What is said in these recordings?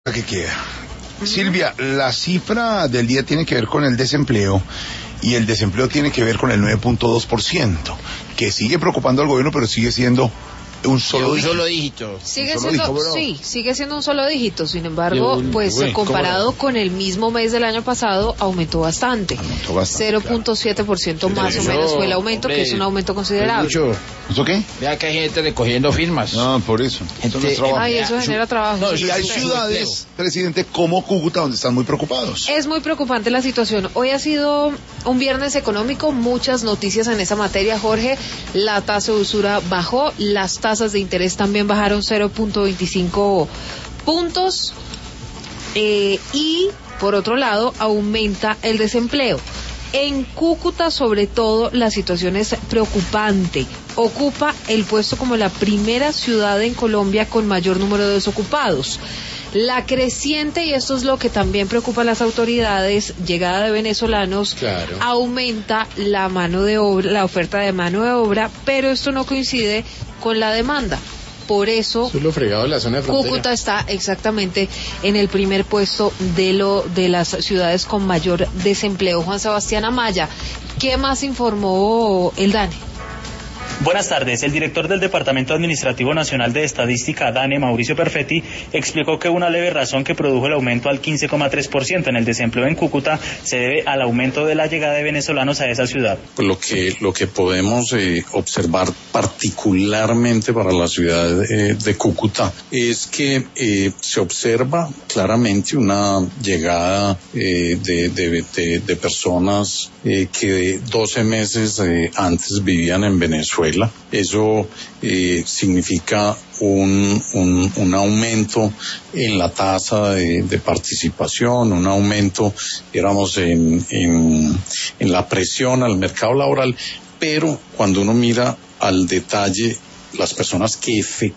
Que queda. Silvia, la cifra del día tiene que ver con el desempleo y el desempleo tiene que ver con el 9.2%, que sigue preocupando al gobierno, pero sigue siendo un solo dígito. Sigue siendo un solo dígito. Sin embargo, comparado con el mismo mes del año pasado, aumentó bastante. 0.7% más o menos fue el aumento, que es un aumento considerable. ¿Eso qué? Vea que hay gente recogiendo firmas. No, por eso. Eso no es trabajo. Eso genera trabajo. No, y hay ciudades, presidente, como Cúcuta, donde están muy preocupados. Es muy preocupante la situación. Hoy ha sido un viernes económico, muchas noticias en esa materia, Jorge. La tasa de usura bajó, las tasas de interés también bajaron 0.25 puntos y por otro lado aumenta el desempleo. En Cúcuta, sobre todo, la situación es preocupante. Ocupa el puesto como la primera ciudad en Colombia con mayor número de desocupados. La creciente, y esto es lo que también preocupa a las autoridades, llegada de venezolanos, aumenta la mano de obra, la oferta de mano de obra, pero esto no coincide con la demanda. Por eso lo fregado de la zona de frontera. Cúcuta está exactamente en el primer puesto de las ciudades con mayor desempleo. Juan Sebastián Amaya, ¿qué más informó el DANE? Buenas tardes. El director del Departamento Administrativo Nacional de Estadística, DANE, Mauricio Perfetti, explicó que una leve razón que produjo el aumento al 15,3% en el desempleo en Cúcuta se debe al aumento de la llegada de venezolanos a esa ciudad. Lo que podemos observar particularmente para la ciudad de Cúcuta es que se observa claramente una llegada de personas que 12 meses antes vivían en Venezuela. Eso significa un aumento en la tasa de participación, un aumento, digamos, en la presión al mercado laboral, pero cuando uno mira al detalle las personas que efectivamente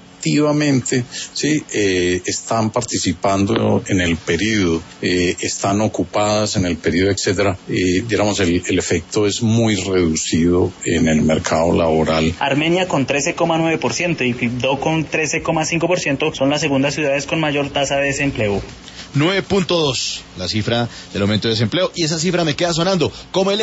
están participando en el periodo, están ocupadas en el periodo, etcétera, digamos, el efecto es muy reducido en el mercado laboral. Armenia con 13,9% y Quibdó con 13,5% son las segundas ciudades con mayor tasa de desempleo. 9.2, la cifra del aumento de desempleo, y esa cifra me queda sonando como el